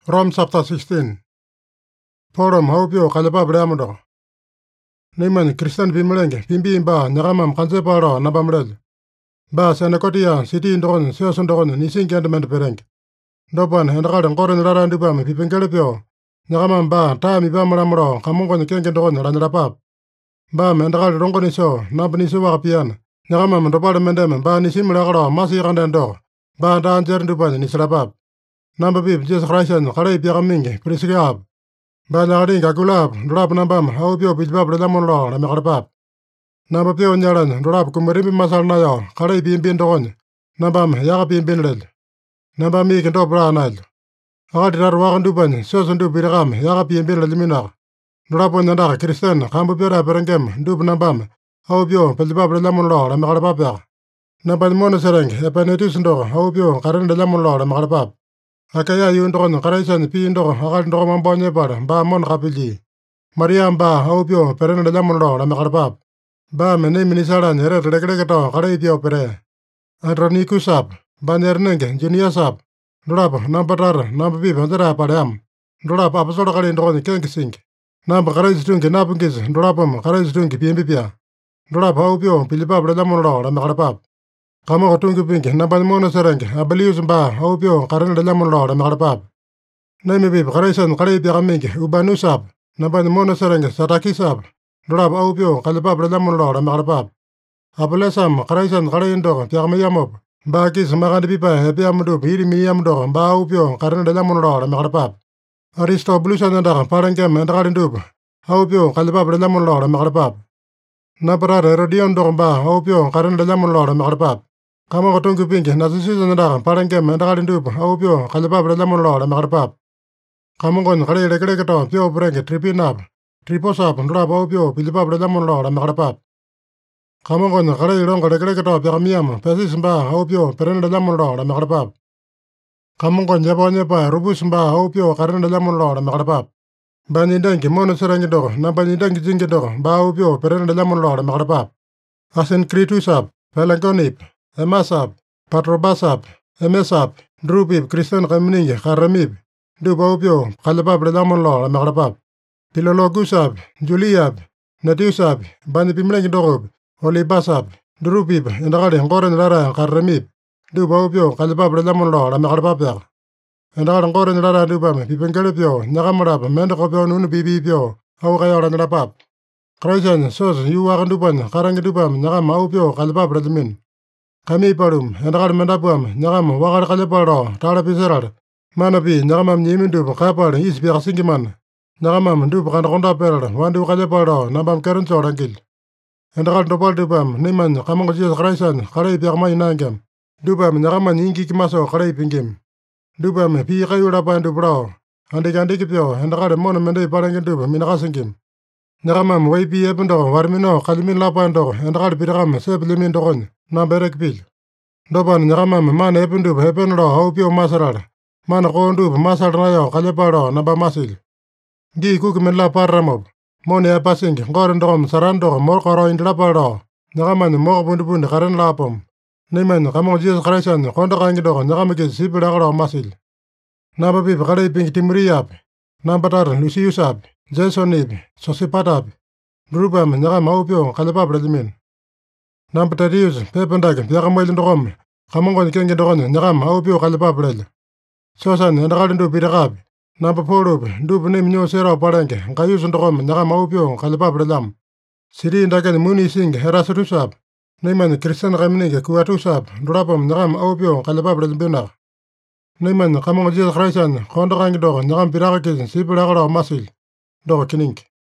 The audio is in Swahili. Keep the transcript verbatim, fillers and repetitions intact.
Rome chapter sixteen. Forum haupio kalapa bramado. Neyman Christian bimlenge bimbi ba nyagamam kanseparo nabamrel. Ba senakotia city ndon seoson ndon nising gandament pereng. Dopan hendraden koren rara ndubam pipengelepio. Nyagamam ba tami ba maramro kamungo kenge ndon ranrapap. Ba mendral rongoniso nabniso wapian. Nyagamam ndopal mendem ba nisimlagro masi randendo. Ba danger nduban nisrapap. Number bib Jesus Christ and Kare Piamingi, Prisciab. Banari Gagulab, Drab Nambam, Haupio Bilbab Lamon Law, and Makarpap. Number Pio Naran, Drab Kumari Masal Nayo, Kare Bin Bindogon, Nambam, Yarabin Binred. Number Meek and Dobra Nile. Hard Waran Duban, Sosan du Biram, Yarabin Bin Liminar. Drab on Nada, Christian, Hambupira Berengam, Dub Nambam, Haupio, Bilbab Lamon Law, and Makarpap. Number Monosereng, Epanetusando, Haupio, Karen de Lamon Law, and Makarpap. Akaya yundron karaisan pindo akal ndro mambonye bar ba mon rapili. Mariam ba haupio peren de lamon ro makarpap. Ba mene minisara nere regregato karaipio pere. Anroni kusap ba nernenge junia sap. Drap namparar nampapi bandara padam. Drap apasora kali ndron kenkising. Namp karais tungi napungis drapam karais tungi pimpipia. Drap haupio pilipap de lamon ro makarpap. Kama katungi pinki napan mono sereng abalius ba haupio karan de lamon ro makarpap. Nami bib karaisan karai piamingi ubanu sap napan mono sereng sataki sap. Drap haupio kalipap de lamon ro makarpap. Apalesam karaisan karai indo piamayamop. Ba kis magandi pipa piamdu piri miyamdo ba haupio karan de lamon ro makarpap. Aristo blusan nda parengem ndakadindub. Haupio kalipap de lamon ro makarpap. Napara rodion do ba haupio karan de lamon ro makarpap. Kama katungu pinki nasusi nda parengem ndakadindub haupio kalipap de lamon ro makarpap. Kama gon kare rekre kato pio prenge tripinap. Triposap ndra haupio pilipap de lamon ro makarpap. Kama gon kare rong rekre kato piamiam pesis ba haupio peren de lamon ro makarpap. Kama gon jabonye pa rubus ba haupio karan de lamon ro makarpap. Bani dangi mono serangi do na bani dangi jingi do ba haupio peren de lamon ro makarpap. Asen kritusap pelangonip emasap patrobasap emesap drupip Christian kamningi karamib. Du baupio kalipap de lamon ro makarpap. Pilologusap Juliap Natusap bani pimlengi dogob olibasap drupip ndakade ngoren rara karamib. Du baupio kalipap de lamon ro makarpap ya. Ndakade ngoren rara dubam pipengelepio nyakamrap mendokopio nunu bibipio au kayora nrapap. Kraisan sos yuwakan dupan karangi dubam nyakam aupio kalipap de min. Kami parum ndakade mendapuam nyakam wakar kaliparo tala piserar. Manapi nyakamam nyimindub kapar isbi kasingiman. Nyakamam dub kandakonda perar wandu kaliparo nabam kerenso rangil. Ndakade dopal dubam niman kamang Jesus kraisan karai piakmay nangam. Dubam nyakaman ingi kimaso karai pingim. Dubam pi kayura pandu bro. Andi kandi kipyo ndakade mono mende parangin dub minakasingim. Nyakamam way pi ependo warmino kalimin lapando ndakade pirakam seplimin dokon na berek pil. Dopan nyakamam mana ependub ependo haupio masarar. Mana kondub masar nayo kaliparo naba masil. Gi kukimin la paramob. Moni epasing ngoren dokom sarando morkoro indraparo. Nyakaman mokbundubundi karen lapom. Niman kamong Jesus Christan kondo kangi doko nyakamake sipilakaro masil. Naba pip kare ping timuriyap. Nampatar lusiusap. Jasonib. Sosipatap. Drupam nyakam haupio kalipap redimin. Nampatarius pependag piakamoylin dokom. Kamongon kengi dokon nyakam haupio kalipap red. Sosan ndakalindu pirakap. Nampapurub dub nim nyo sero parenge. Ngayusun dokom nyakam haupio kalipap redam. Siri ndaken muni sing herasutusap. Niman Christian kamningi kuatusap. Drapam nyakam haupio kalipap redimbinak. Niman kamong Jesus Christan kondo kangi doko nyakam pirakakis sipilakaro masil. Doko kinink.